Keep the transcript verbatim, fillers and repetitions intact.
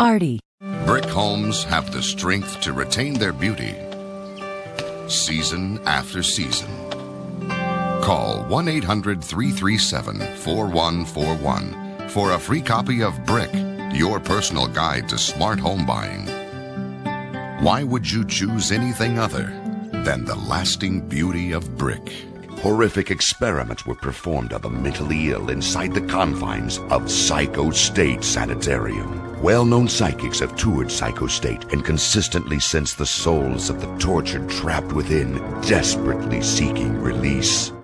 Artie. Brick homes have the strength to retain their beauty season after season. Call one eight hundred, three three seven, four one four one for a free copy of Brick, your personal guide to smart home buying. Why would you choose anything other than the lasting beauty of brick? Horrific experiments were performed on the mentally ill inside the confines of Psycho State Sanitarium. Well-known psychics have toured Psycho State and consistently sensed the souls of the tortured trapped within, desperately seeking release.